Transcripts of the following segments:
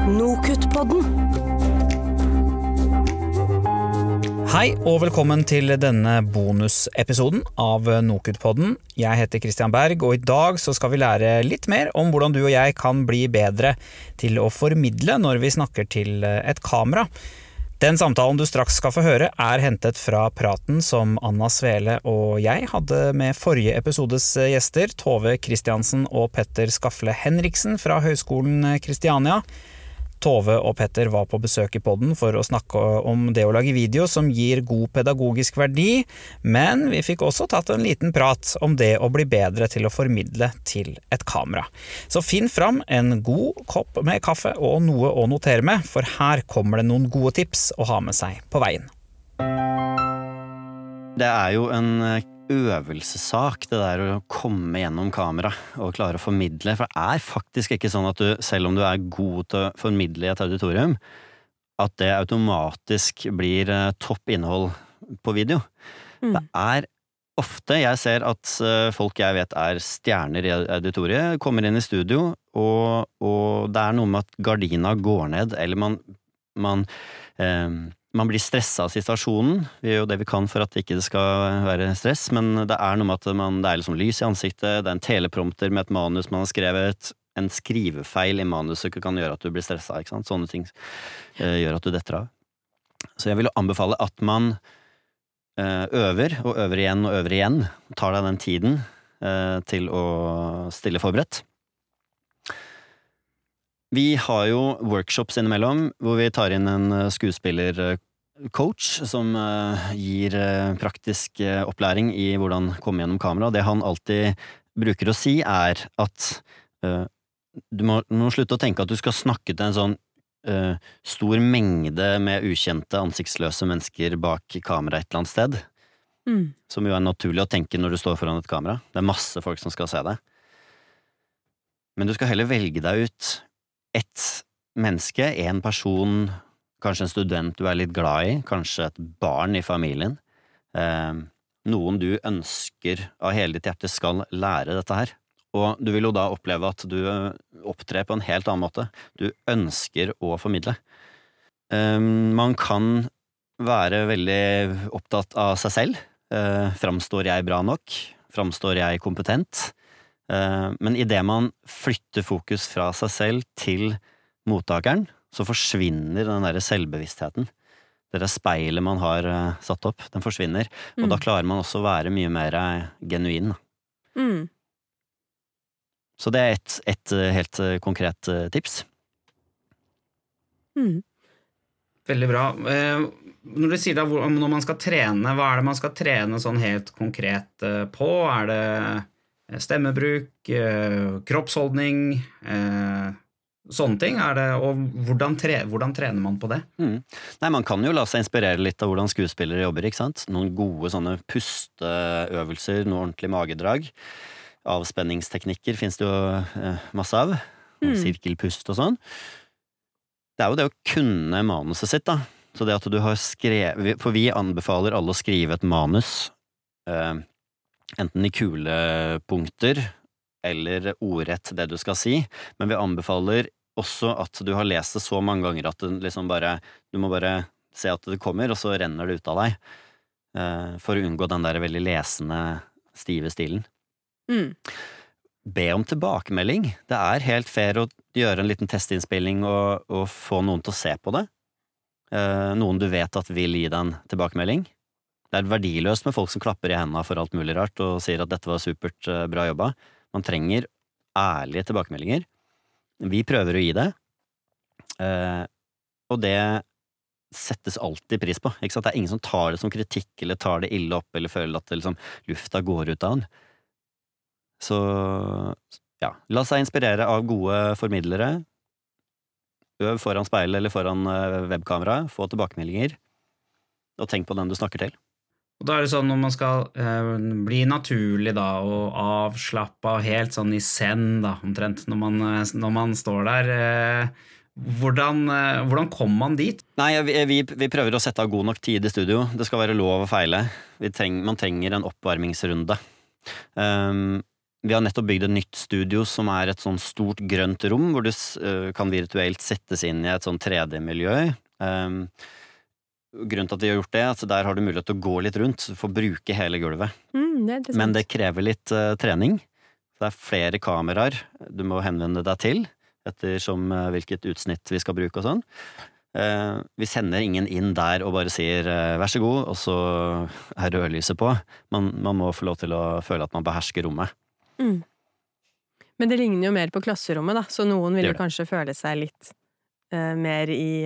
NOKUT-podden. Hei og velkommen til denne bonusepisoden av NOKUT-podden. Jeg heter Christian Berg, og i dag så skal vi lære litt mer om hvordan du og jeg kan bli bedre til å formidle når vi snakker til et kamera. Den samtalen du straks skal få høre er hentet fra praten som Anna Svele og jeg hadde med forrige episodes gjester, Tove Kristiansen og Petter Skafle Henriksen fra Høgskolen Kristiania. Tove og Petter var på besøk i podden for å snakke om det å lage video som gir god pedagogisk verdi, men vi fikk også tatt en liten prat om det å bli bedre til å formidle til et kamera. Så finn fram en god kopp med kaffe og noe å notere med, for her kommer det noen gode tips å ha med seg på veien. Det er jo en øvelsessak, det der å komme gjennom kamera og klare å formidle, for det er faktisk ikke sånn at du, selv om du er god til å formidle i et auditorium, at det automatisk blir topp innhold på video. Det er ofte, jeg ser at folk jeg vet er stjerner i auditoriet, kommer inn i studio, og det er noe med at gardina går ned, eller man blir stresset av situasjonen. Vi gjør jo det vi kan for at det ikke skal være stress, men det er noe med at det er liksom lys i ansiktet, det er en teleprompter med et manus man har skrevet, en skrivefeil i manuset kan gjøre at du blir stresset, ikke sant? Sånne ting gjør at du detter av. Så jeg vil anbefale at man øver, og øver igjen, tar deg den tiden til å stille forberedt. Vi har jo workshops innimellom, hvor vi tar inn en skuespillercoach som gir praktisk opplæring i hvordan komme gjennom kamera. Det han alltid bruker å si er at du må slutte å tenke at du skal snakke til en sånn stor mengde med ukjente, ansiktsløse mennesker bak kamera et eller annet sted, som jo er naturlig å tenke når du står foran et kamera. Det er masse folk som skal se deg. Men du skal heller velge deg ut et menneske, en person, kanskje en student du er litt glad i, kanskje et barn i familien, noen du ønsker av hele ditt hjerte skal lære dette her. Og du vil jo da oppleve at du opptrer på en helt annen måte. Du ønsker å formidle. Man kan være veldig opptatt av seg selv. Framstår jeg bra nok? Framstår jeg kompetent? Men i det man flytter fokus fra seg selv til mottakeren, så forsvinner den der selvbevisstheten. Det der speilet man har satt opp, den forsvinner. Og da klarer man også å være mye mer genuin. Så det er et helt konkret tips. Veldig bra. Når du sier da, når man skal trene, hva er det man skal trene sånn helt konkret på? Er det stemmebruk, kroppsholdning, sånne ting er det, og hvordan trener man på det? Nei, man kan jo la seg inspirere litt av hvordan skuespillere jobber, ikke sant? Noen gode sånne pusteøvelser, noe ordentlig magedrag, avspenningsteknikker finnes det jo masse av, sirkelpust og sånn. Det er jo det å kunne manuset sitt da, så det at du har skrevet, for vi anbefaler alle å skrive et manus, enten i kulepunkter eller ordrett det du skal si, men vi anbefaler også at du har lest det så mange ganger at du må bare se at det kommer, og så renner det ut av deg, for å unngå den der veldig lesende, stive stilen. Be om tilbakemelding. Det er helt fair å gjøre en liten testinnspilling og få noen til å se på det. Noen du vet at vil gi deg en tilbakemelding. Det er verdiløst med folk som klapper i hendene for alt mulig rart og sier at dette var supert bra jobba. Man trenger ærlige tilbakemeldinger. Vi prøver å gi det, og det settes alltid pris på. Ikke sant? Det er ingen som tar det som kritikk eller tar det ille opp eller føler at det lufta går ut av den. Så ja, la seg inspirere av gode formidlere. Øv foran speilet eller foran webkamera, få tilbakemeldinger, og tenk på den du snakker til. Og da er det sånn når man skal bli naturlig da, og avslappe helt sånn i zen da, omtrent, når man står der, hvordan kommer man dit? Nei, vi prøver å sette av god nok tid i studio. Det skal være lov å feile. Man trenger en oppvarmingsrunde. vi har nettopp bygd et nytt studio som et sånn stort grønt rom, hvor du kan virtuelt settes inn i et sånn 3D-miljø. Grunnen til at vi har gjort det, at der har du mulighet til å gå litt rundt, for å bruke hele gulvet. Men det krever litt trening. Det flere kameraer du må henvende deg til, ettersom hvilket utsnitt vi skal bruke og sånn. Vi sender ingen inn der og bare sier vær så god, og så rødlyset på. Man må få lov til å føle at man behersker rommet. Men det ligner jo mer på klasserommet da, så noen vil jo kanskje føle seg litt mer i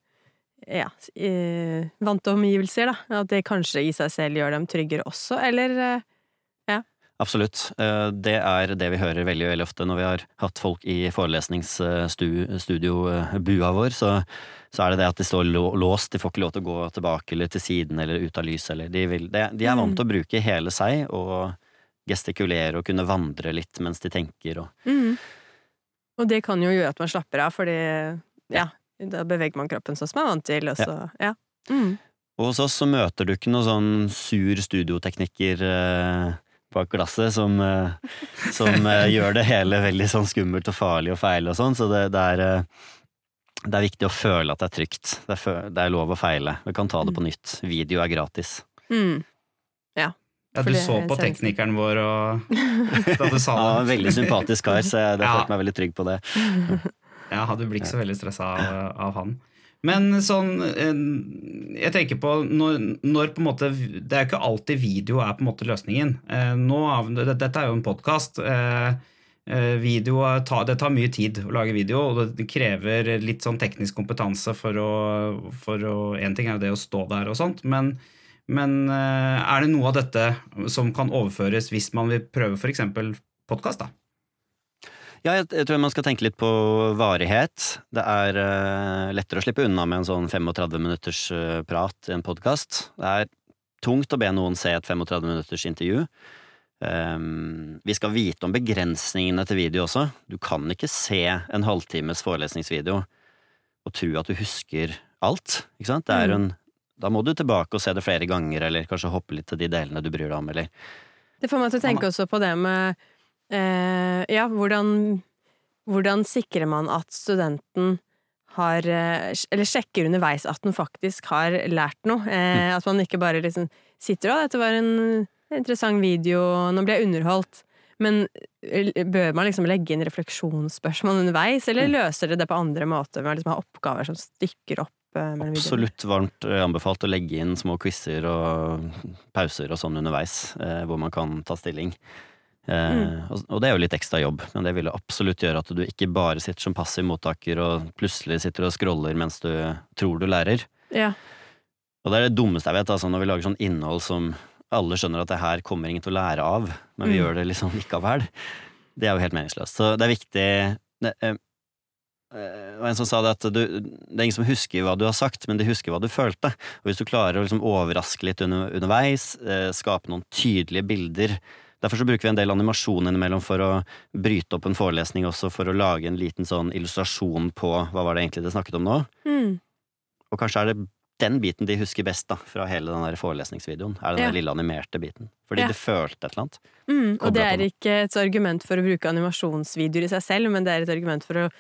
vante omgivelser da, at det kanskje i seg selv gjør dem tryggere også, eller Absolutt. Det det vi hører veldig, veldig ofte når vi har hatt folk i forelesningsstudio-bua vår, så det at de står låst, de får ikke lov til å gå tilbake eller til siden eller ut av lys, eller de er vant til å bruke hele seg og gestikulere og kunne vandre litt mens de tenker. Og det kan jo gjøre at man slapper av, fordi da beveger man kroppen sånn som man er vant til, og så, Og hos oss så møter du ikke noe sånn sur studioteknikker bak glasset som gjør det hele veldig sånn skummelt og farlig og feil og sånn, så det er viktig å føle at det trygt. Det lov å feile. Vi kan ta det på nytt. Video gratis. Ja, du så på teknikeren vår og da du sa det. Ja, veldig sympatisk kar, så jeg følte meg veldig trygg på det. Jeg hadde blitt så veldig stresset av han. Men sånn, jeg tenker på når på en måte, det ikke alltid video på en måte løsningen. Dette jo en podcast. Video, det tar mye tid å lage video, og det krever litt sånn teknisk kompetanse for å en ting jo det å stå der og sånt, men det noe av dette som kan overføres hvis man vil prøve for eksempel podcast da? Ja, jeg tror man skal tenke litt på varighet. Det lettere å slippe unna med en sånn 35 minutters prat i en podcast. Det tungt å be noen se et 35 minutters intervju. Vi skal vite om begrensningene til video også. Du kan ikke se en halvtimes forelesningsvideo og tro at du husker alt, ikke sant? Da må du tilbake og se det flere ganger, eller kanskje hoppe litt til de delene du bryr deg om, eller... Det får meg til å tenke også på det med hvordan sikrer man at studenten har, eller sjekker underveis at den faktisk har lært noe, at man ikke bare liksom sitter dette var en interessant video, nå ble jeg underholdt, men bør man liksom legge inn refleksjonsspørsmål underveis, eller løser det på andre måter, med liksom ha oppgaver som stykker opp? Absolutt varmt anbefalt å legge inn små quizzer og pauser og sånn underveis, hvor man kan ta stilling. Og det jo litt ekstra jobb, men det vil absolutt gjøre at du ikke bare sitter som passiv mottaker og plutselig sitter og scroller mens du tror du lærer. Og det det dummeste jeg vet, altså, når vi lager sånn innhold som alle skjønner at det her kommer ingen til å lære av, men vi gjør det liksom likevel. Det jo helt meningsløst. Så det viktig og en som sa det at det ingen som husker hva du har sagt, men de husker hva du følte. Og hvis du klarer å liksom overraske litt underveis, skape noen tydelige bilder. Derfor så bruker vi en del animasjon innimellom for å bryte opp en forelesning også, for å lage en liten sånn illustrasjon på hva var det egentlig det snakket om nå. Og kanskje det den biten de husker best da, fra hele den der forelesningsvideoen, den der lille animerte biten. Fordi det følte et eller annet. Og det ikke et argument for å bruke animasjonsvideoer i seg selv, men det et argument for å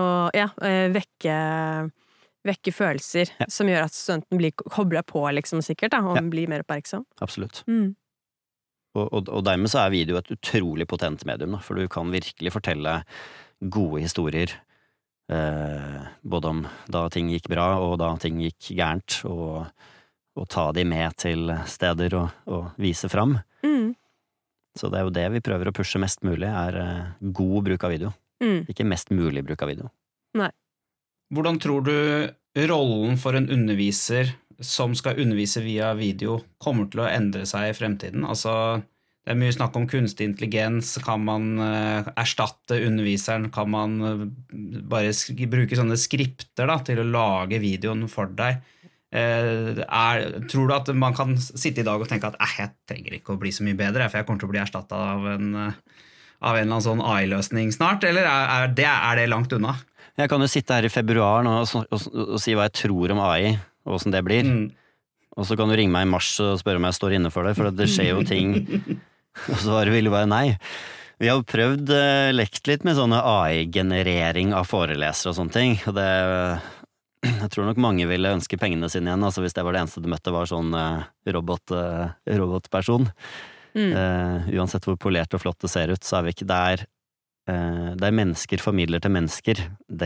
vekke følelser som gjør at studenten blir koblet på liksom sikkert da, og blir mer oppmerksom. Absolutt. Og dermed så video et utrolig potent medium da, for du kan virkelig fortelle gode historier, både om da ting gikk bra og da ting gikk gærent, og ta de med til steder og vise fram. Så det jo det vi prøver å pushe mest mulig, god bruk av video. Ikke mest mulig bruk av video. Nei. Hvordan tror du rollen for en underviser som skal undervise via video kommer til å endre seg i fremtiden? Altså, det mye snakk om kunstig intelligens. Kan man erstatte underviseren? Kan man bare bruke sånne skripter da, til å lage videoen for deg? Tror du at man kan sitte i dag og tenke at jeg trenger ikke å bli så mye bedre, for jeg kommer til å bli erstattet av en eller annen sånn AI-løsning snart, eller det langt unna? Jeg kan jo sitte her i februar nå og si hva jeg tror om AI, og hvordan det blir. Og så kan du ringe meg i mars og spørre om jeg står inne for det, for det skjer jo ting, og så vil det være nei. Vi har prøvd lekt litt med sånne AI-generering av forelesere og sånne ting, og det jeg tror nok mange ville ønske pengene sine igjen, altså hvis det var det eneste du møtte var sånn robotperson. Uansett hvor polert og flott det ser ut, så vi ikke der mennesker formidler til mennesker.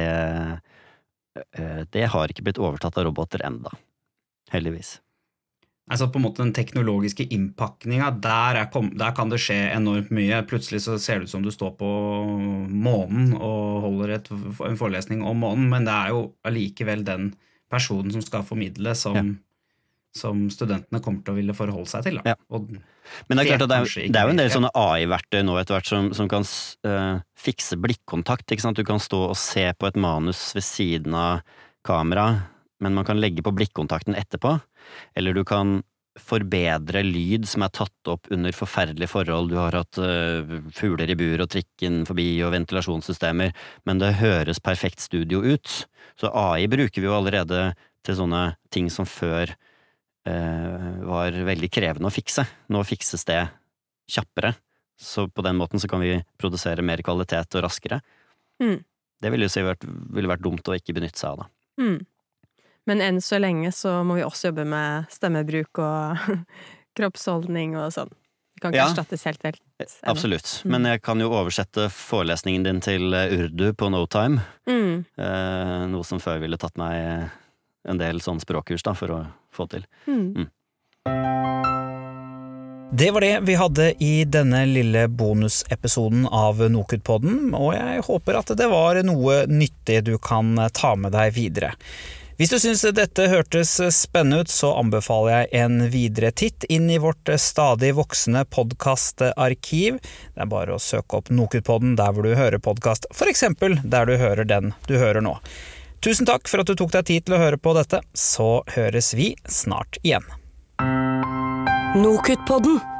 Det har ikke blitt overtatt av roboter enda, heldigvis. Altså på en måte den teknologiske innpakningen, der kan det skje enormt mye. Plutselig så ser det ut som du står på månen og holder en forelesning om månen, men det jo allikevel den personen som skal formidle som studentene kommer til å ville forholde seg til. Da. Ja. Men det klart at det jo en del sånne AI-verktøy nå etter hvert som kan fikse blikkontakt, ikke sant? Du kan stå og se på et manus ved siden av kamera, men man kan legge på blikkontakten etterpå, eller du kan forbedre lyd som tatt opp under forferdelige forhold. Du har hatt fugler i bur og trikken forbi og ventilasjonssystemer, men det høres perfekt studio ut. Så AI bruker vi jo allerede til sånne ting som før var veldig krevende å fikse. Nå fikses det kjappere, så på den måten så kan vi produsere mer kvalitet og raskere. Det ville jo si ville vært dumt å ikke benytte seg av det. Men enn så lenge så må vi også jobbe med stemmebruk og kroppsholdning og sånn. Det kan ikke erstattes helt vel. Absolutt, men jeg kan jo oversette forelesningen din til urdu på no time. Noe som før ville tatt meg en del sånn språkkurs da, for å få til. Det var det vi hadde i denne lille bonusepisoden av NOKUT-podden, og jeg håper at det var noe nyttig du kan ta med deg videre. Hvis du synes dette hørtes spennende ut, så anbefaler jeg en videre titt inn i vårt stadig voksende podcastarkiv. Det bare å søke opp NOKUT-podden der hvor du hører podcast, for eksempel der du hører den du hører nå. Tusen takk for at du tok deg tid til å høre på dette, så høres vi snart igjen. NOKUT-podden